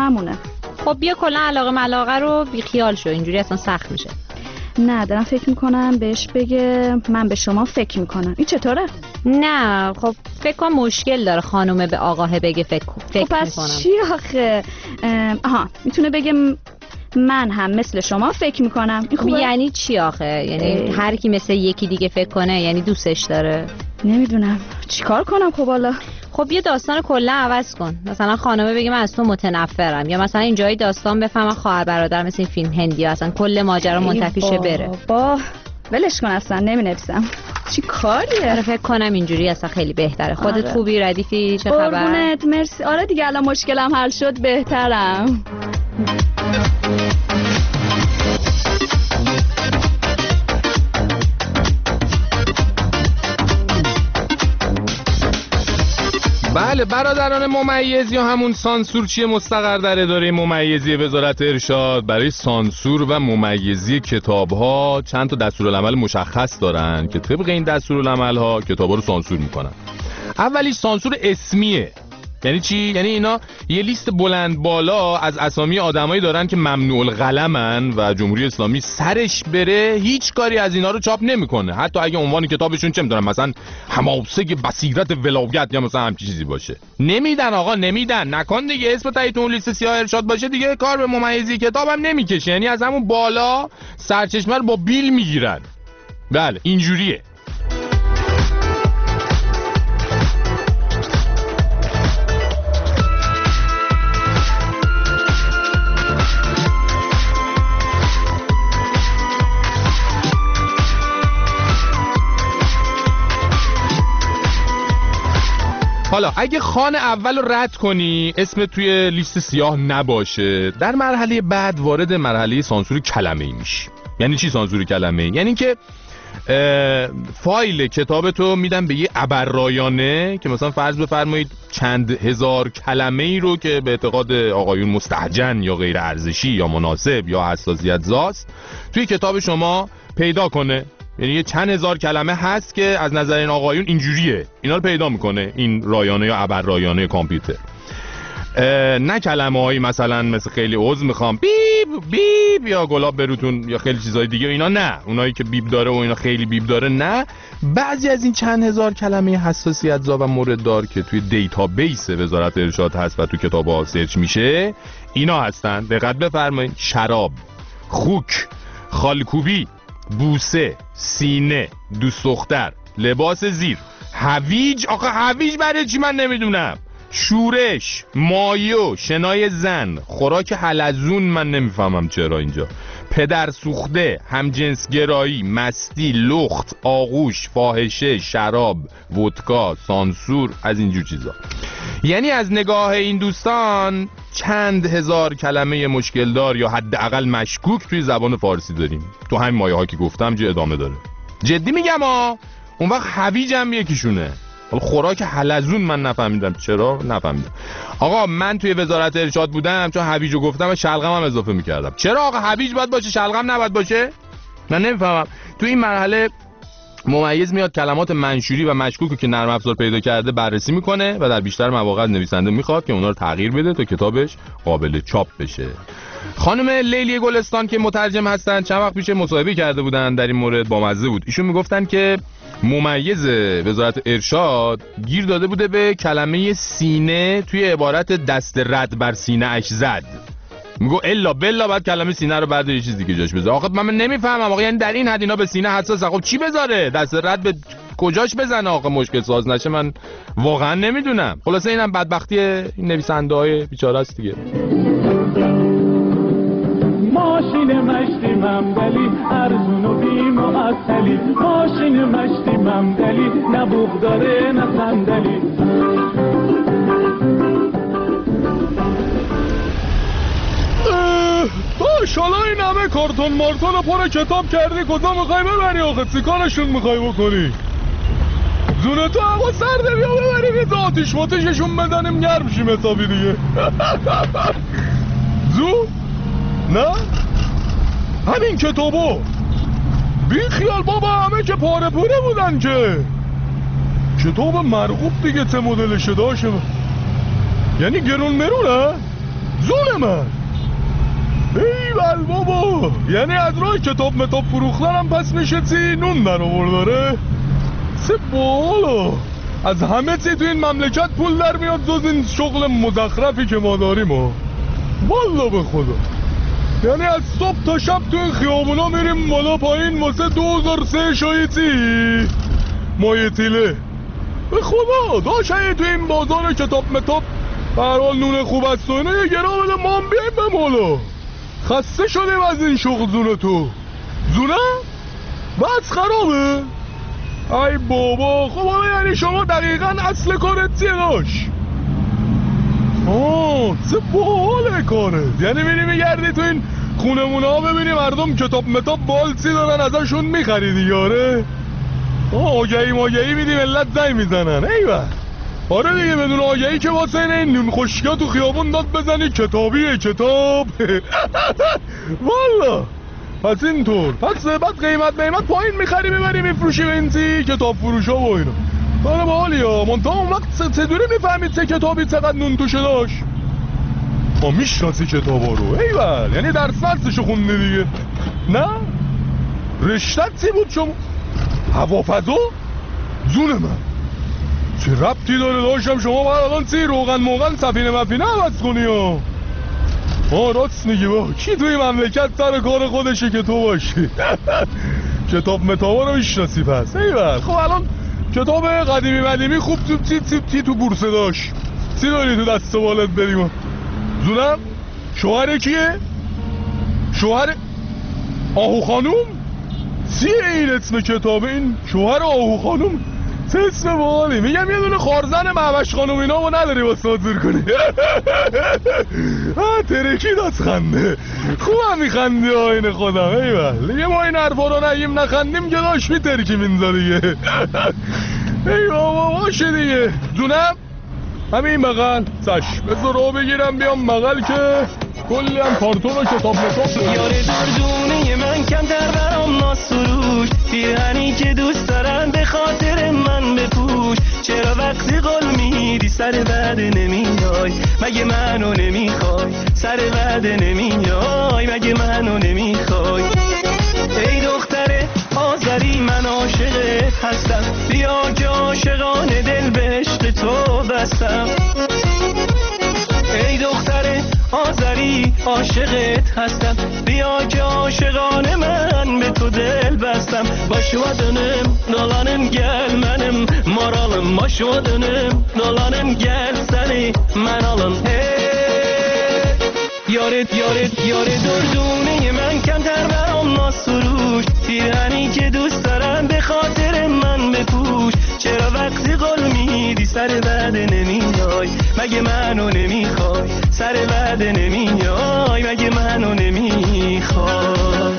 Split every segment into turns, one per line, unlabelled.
همونه.
خب بیا کلا علاقه ملاقه رو بیخیال شو، اینجوری اصلا سخت میشه.
نه دارم فکر میکنم بهش بگه من به شما فکر میکنم. این چطوره؟
نه خب فکر کنم مشکل داره خانومه به آقاه بگه فکر
خب پس
میکنم.
چی آخه؟ میتونه بگه من هم مثل شما فکر میکنم. این خوبه؟
یعنی چی آخه؟ یعنی هر کی مثل یکی دیگه فکر کنه یعنی دوستش داره؟
نمیدونم چیکار کنم. خب حالا
خب یه داستان کلا عوض کن. مثلا خانومه بگه من از تو متنفرم، یا مثلا اینجای داستان بفهمم خواهر برادر مثل این فیلم هندی اصلا کل ماجرا منتفی شه بره.
بابا ولش کن اصلا نمینویسم. چی کاریه؟
فکر کنم اینجوری اصلا خیلی بهتره. خودت خوبی؟ ردیفی؟ چه خبر؟
قربونت مرسی. آره دیگه الان مشکلم حل شد بهترم.
بله برادران ممیز یا همون سانسورچی مستقر در اداره ممیزی وزارت ارشاد برای سانسور و ممیزی کتاب‌ها چند تا دستورالعمل مشخص دارن که طبق این دستورالعمل‌ها کتاب‌ها رو سانسور میکنن. اولیش سانسور اسمیه. یعنی چی؟ یعنی اینا یه لیست بلند بالا از اسامی آدمایی دارن که ممنوع القلمن و جمهوری اسلامی سرش بره هیچ کاری از اینا رو چاپ نمیکنه، حتی اگه عنوان کتابشون چه میدونم مثلا حماسه بصیرت ولایت یا مثلا همچین چیزی باشه. نمیدن آقا، نمیدن. نکن دیگه اسم تایید اون لیست سیاه ارشاد باشه دیگه کار به ممیزی کتابم نمیکشه. یعنی از همون بالا سرچشمه رو با بیل میگیرن. بله اینجوریه. حالا اگه خان اول رو رد کنی اسم توی لیست سیاه نباشه، در مرحله بعد وارد مرحله سانسور کلمه‌ای میشی. یعنی چی سانسور کلمه‌ای؟ یعنی که فایل کتابتو میدن به یه ابررایانه که مثلا فرض بفرمایید چند هزار کلمه‌ای رو که به اعتقاد آقایون مستهجن یا غیر ارزشی یا مناسب یا حساسیت زاست توی کتاب شما پیدا کنه. یعنی یه چند هزار کلمه هست که از نظر این آقایون اینجوریه، اینا رو پیدا میکنه این رایانه یا ابر رایانه کامپیوتر. نه کلمه هایی مثلا مثل خیلی عضو میخوام بیب بیب یا گلاب بروتون یا خیلی چیزای دیگه، اینا نه. اونایی که بیب داره و اینا خیلی بیب داره نه. بعضی از این چند هزار کلمه حساسیت زا و مورد دار که توی دیتابیس وزارت ارشاد هست و تو کتاب‌ها سرچ میشه اینا هستن. دقت بفرمایید: شراب، خوک، خالکوبی، بوسه، سینه، دوست دختر، لباس زیر، هویج. آخه هویج برای چی من نمیدونم. شورش، مایو، شنای زن، خوراک حلزون من نمیفهمم چرا اینجا، پدر سوخته، همجنسگرایی، مستی، لخت، آغوش، فاحشه، شراب، ودکا، سانسور، از اینجور چیزا. یعنی از نگاه این دوستان چند هزار کلمه مشکل دار یا حداقل مشکوک توی زبان فارسی داریم. تو همین مایه ها که گفتم جه ادامه داره. جدی میگم اون وقت هویج هم یکیشونه. حالا خوراک حلزون من نفهمیدم چرا نفهمیدم. آقا من توی وزارت ارشاد بودم چون هویجو گفتم و شلغم هم اضافه میکردم. چرا آقا هویج باید باشه شلغم نباید باشه؟ من نمیفهمم. توی این مرحله ممیز میاد کلمات منشوری و مشکوکی که نرم افزار پیدا کرده بررسی میکنه و در بیشتر مواقع نویسنده میخواد که اونا رو تغییر بده تا کتابش قابل چاپ بشه. خانم لیلی گلستان که مترجم هستن چند وقت پیش مصاحبه کرده بودن در این مورد، بامزه بود. ایشون میگفتن که ممیز وزارت ارشاد گیر داده بوده به کلمه سینه توی عبارت دست رد بر سینه اش زد. میگو الا بلا بعد کلمه سینه رو بعد یه چیز دیگه جاش بذاره. آخه من نمیفهمم آقا، یعنی در این حد اینا به سینه حساسه. خب چی بذاره؟ دست رد به کجاش بزنه آقا مشکل ساز نشه؟ من واقعا نمیدونم. خلاصه اینم بدبختی این نویسنده های بیچاره است دیگه.
ماشین مشتی ممدلی ارزون و بی معطلی، ماشین مشتی ممدلی نه بوق داره نه صندلی.
شالا این همه کارتون مارتون رو پر کتاب کردی کجا میخوای ببری آخه؟ چیکارشون میخوای بکنی؟ زونتو هوا سرده بیا ببریم یه آتیش ماتششون بزنیم گرم شیم حسابی دیگه. زو؟ نه؟ همین کتابو بی خیال بابا، همه که پاره پوره بودن که. کتاب مرغوب دیگه چه مدلشه داشته، یعنی گرون مرونه؟ جون من ایول بابا، یعنی از راه کتاب متاب فروختنم پس میشه چی نون در آورداره؟ سه بالا از همه چی تو این مملکت پول در میاد جز این شغل مزخرفی که ما داریم ها. والا به خدا، یعنی از صبح تا شب تو این خیابونا میریم بالا پایین واسه 2003 شایطی مایتیله. به خدا داشت تو این بازار کتاب متاب برحال نون خوب است و اینو یه گرا بده ما هم بیاییم به مولا. خسته شدیم از این شغل زونه تو زونه؟ بس خرابه؟ ای بابا خب حالا یعنی شما دقیقا اصل کارت چیه داشت؟ چه باحاله کارت، یعنی میری میگردی تو این خونمونه ها ببینی مردم کتاب متاب بالسی دارن ازشون میخریدی یاره؟ آگهی میدی ملت زنگ میزنن ایوه. آره دیگه بدون آگهی که واسه این نون خشکا تو خیابون داد بزنی کتابیه کتاب. والا پس اینطور، پس بعد قیمت پایین میخری میبری میفروشی به این تی کتاب فروشا و اینا. آره باحالی ها، منتها اون وقت چجوری میفهمید چه کتابی چقدر نون توشه داشت؟ میشناسی کتابا رو ایول، یعنی درسشو خوندی دیگه. نه رشتت چی بود شما؟ هوافضا؟ جون من چه ربطی داره داشتم شما باید الان چی روغن موغن سفینه مفینه عوض کنی ها؟ راست میگی با کی توی مملکت سر کار خودشه که تو باشی؟ کتاب متابا رو میشناسی پس ایول. خب الان کتاب قدیمی مدیمی خوب چی تو بورسه داشت؟ چی داری تو دست بالت بریم؟ زونم شوهر کیه؟ شوهر آهو خانوم؟ چیه این اسم کتابه؟ این شوهر آهو خانوم چه اسم باحالی. میگم یه دونه خارزن معوش خانوم اینا رو نداری واسه حضور کنی. ترکید از خنده، خوبم میخندی آینه خودم ایول. دیگه ما این حرفا رو نگیم نخندیم که داشت میترکیم اینجا دیگه. ای بابا باشه دیگه. جونم همین بغل چشم بذار رو بگیرم بیام بغل که کلی هم کارتون و کتاب متاب.
یاره دردونه من کمتر برام ناسروش، پیرهنی که دوست دارن به خاطر من بپوش. چرا وقتی قول میدی سر وعده نمیای؟ مگه منو نمیخوای؟ سر وعده نمیای؟ مگه منو نمیخوای؟ ای دختر آذری من عاشقت هستم، بیا که عاشقانه دل به عشق تو بستم. ای دختر آذری عاشقت هستم، بیا که عاشقانه من به تو دل bastım. Başıma dönüm dolanım gel benim moralım. Başıma dönüm dolanım gel seni men alım. Yare durdune من کمتر برام ناسروش، پیرهنی که دوست دارم به خاطر من بپوش. چرا وقتی قول میدی سر وعده نمیای؟ مگه منو نمیخوای؟ سر وعده نمیای؟ مگه منو نمیخوای؟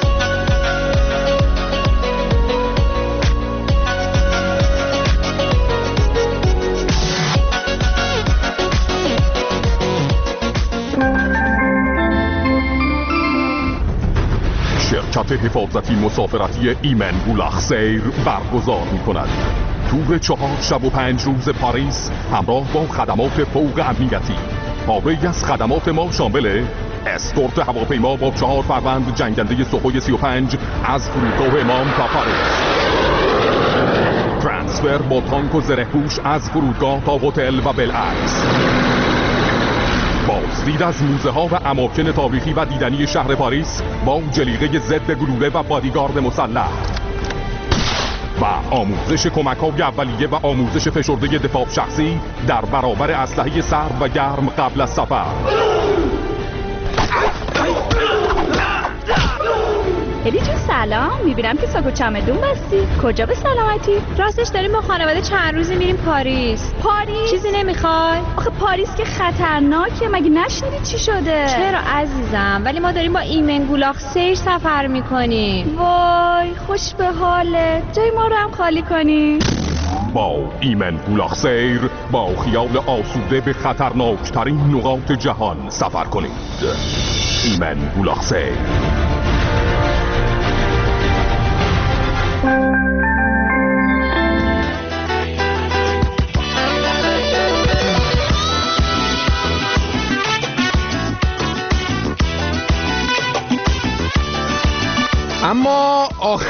شرکت حفاظتی مسافرتی ایمن گولخ سیر برگزار می کند تور 4 شب و 5 روز پاریس همراه با خدمات فوق امنیتی. پاره از خدمات ما شامل اسکورت هواپیما با 4 فروند جنگنده سخوی 35 از فرودگاه امام تا پاریس، ترانسفر با تانک و زره‌پوش از فرودگاه تا هتل و بالعکس، بازدید از موزه ها و اماکن تاریخی و دیدنی شهر پاریس با جلیقه ضد گلوله و بادیگارد مسلح و آموزش کمک‌های اولیه و آموزش فشرده دفاع شخصی در برابر اسلحه سرد و گرم قبل از سفر.
هدی جون سلام، میبینم که ساک و چمدون بستی. کجا به سلامتی؟
راستش داریم با خانواده چند روزی میریم پاریس.
پاریس؟
چیزی نمیخوای؟
آخه پاریس که خطرناکه، مگه نشنیدی چی شده؟
چرا عزیزم، ولی ما داریم با ایمن گولاخ سیر سفر میکنیم.
وای خوش به حاله، جای ما رو هم خالی کنی.
با ایمن گولاخ سیر با خیال آسوده به خطرناکترین نقاط جهان سفر کنید. ایمن گولاخ سیر.
اما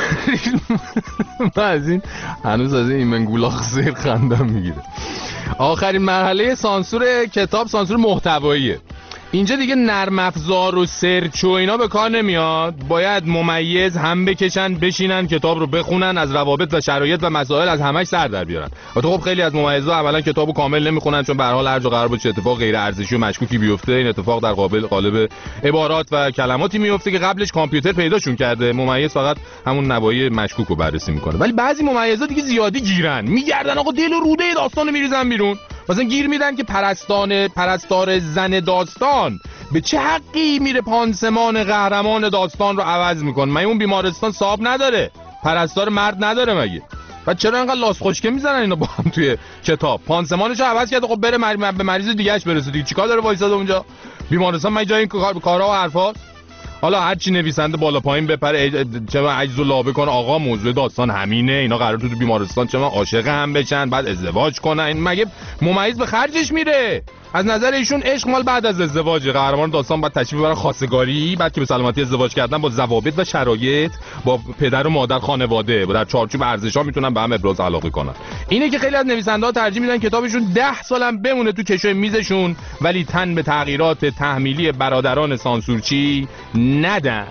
هنوز از این منگولاخ زیر خندم میگیره. آخرین مرحله سانسور کتاب سانسور محتواییه. اینجا دیگه نرم افزار و سرچ و اینا به کار نمیاد. باید ممیز هم بکشن بشینن کتاب رو بخونن، از روابط و شرایط و مسائل از همش سر در بیارن. البته خب خیلی از ممیزا اولا کتابو کامل نمیخونن، چون به هر حال هر جا قرار بود چه اتفاق غیر ارزشی و مشکوکی بیفته، این اتفاق در قالب عبارات و کلماتی میفته که قبلش کامپیوتر پیداشون کرده. ممیز فقط همون نواحی مشکوک رو بررسی میکنه. ولی بعضی ممیزا دیگه زیادی گیرن، میگردن آقا دل و روده داستانو میریزن بیرون. مثلا گیر میدن که پرستار زن داستان به چه حقی میره پانسمان قهرمان داستان رو عوض میکنه؟ مگه اون بیمارستان صاحب نداره؟ پرستار مرد نداره مگه؟ بعد چرا انقدر لاس خشکه میزنن اینا با هم توی کتاب؟ پانسمانش رو عوض کرده، خب بره به مریض دیگه‌اش برسه دیگه. چیکار داره وایساده اونجا؟ بیمارستان مگه جای این کارا و حرفاست؟ حالا هر چی نویسنده بالا پایین بپره چه عجز و لابه کنه، آقا موضوع داستان همینه، اینا قرار تو بیمارستان چه عاشق هم بشن بعد ازدواج کنن. این مگه ممیز به خرجش میره؟ از نظر ایشون عشق مال بعد از ازدواج. قهرمان داستان بعد تشریف ببرن خواستگاری، بعد که به سلامتی ازدواج کردن با ضوابط و شرایط با پدر و مادر خانواده در چارچوب ارزش‌ها میتونن به هم ابراز علاقه کنن. اینه که خیلی از نویسنده‌ها ترجیح میدن کتابشون 10 سالم بمونه تو کشوی میزشون ولی تن به تغییرات تحمیلی برادران سانسورچی ندن.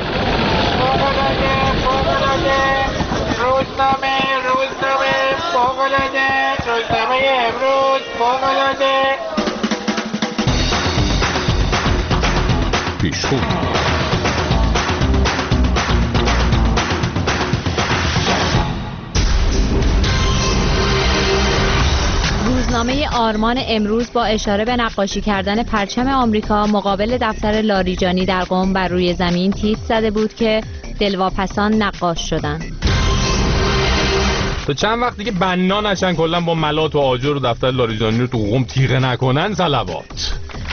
روزنامه امروز فوق‌العاده پیشخون.
روزنامه آرمان امروز با اشاره به نقاشی کردن پرچم آمریکا مقابل دفتر لاریجانی در قم بر روی زمین تیتر زده بود که دلواپسان نقاش شدن.
تو چند وقت دیگه بنا نشن کلا با ملات و آجر و دفتر لاریجانی رو تو قم تیغه نکنن. صلوات.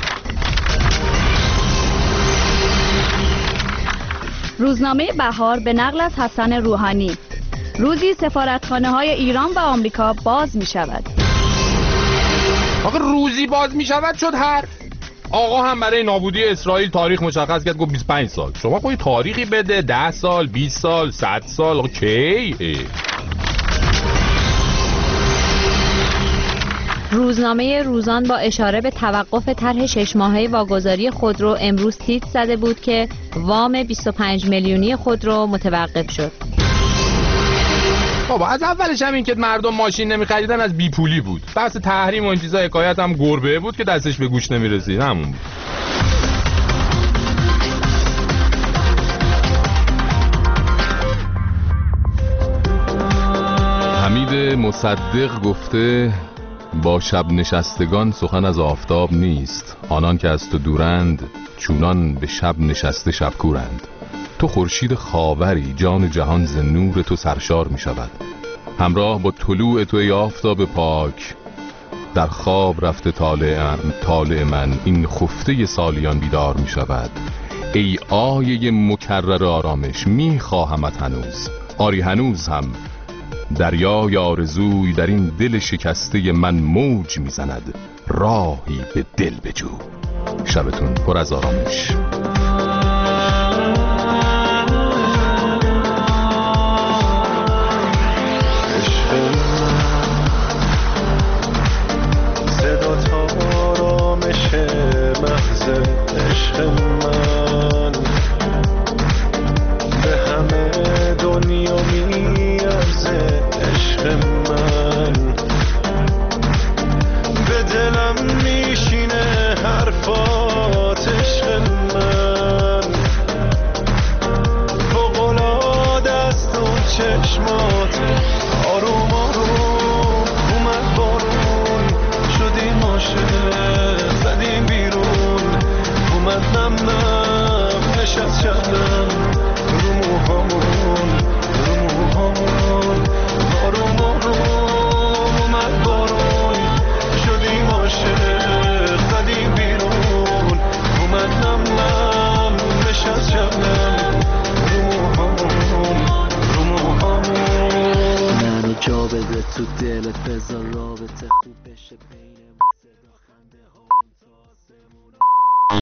روزنامه بهار به نقل از حسن روحانی: روزی سفارتخانه‌های ایران و آمریکا باز می شود.
آقا روزی باز می شود شد حرف. آقا هم برای نابودی اسرائیل تاریخ مشخص کرد، گفت 25 سال. شما خودی تاریخی بده، 10 سال 20 سال 100 سال. آقا کی؟
روزنامه روزان با اشاره به توقف طرح 6 ماهه واگذاری خودرو امروز تیتر زده بود که وام 25 میلیونی خودرو متوقف شد.
بابا از اولش هم این که مردم ماشین نمی‌خریدن از بیپولی بود. بحث تحریم و این چیزا حکایت هم گربه بود که دستش به گوش نمی‌رسید، همون بود. حمید مصدق گفته با شب نشستگان سخن از آفتاب نیست، آنان که از تو دورند چونان به شب نشسته شبکورند. تو خورشید خاوری، جان جهان ز نور تو سرشار می شود. همراه با طلوع تو ای آفتاب پاک، در خواب رفته طالع من این خفته سالیان بیدار می شود. ای آیه مکرر آرامش، می خواهمت هنوز، آری هنوز هم دریای آرزوی در این دل شکسته من موج میزند، راهی به دل بجو. شبتون پر از آرامش.
صدات آرامش محض عشق من، به همه دنیا میارزه عشق من. به دلم میشینه حرفات عشق من، فوق‌العاده است اون چشمات. آروم آروم اومد بارون، شدیم عاشق زدیم بیرون. اومد نم نم نشست شبنم رو موهامون، رو موهامون. آروم آروم اومد بارون، شدیم عاشق زدیم بیرون. اومد نم نم نشست شبنم رو موهامون، رو موهامون. منو جا بده تو دلت، بذار رابطه خوب بشه.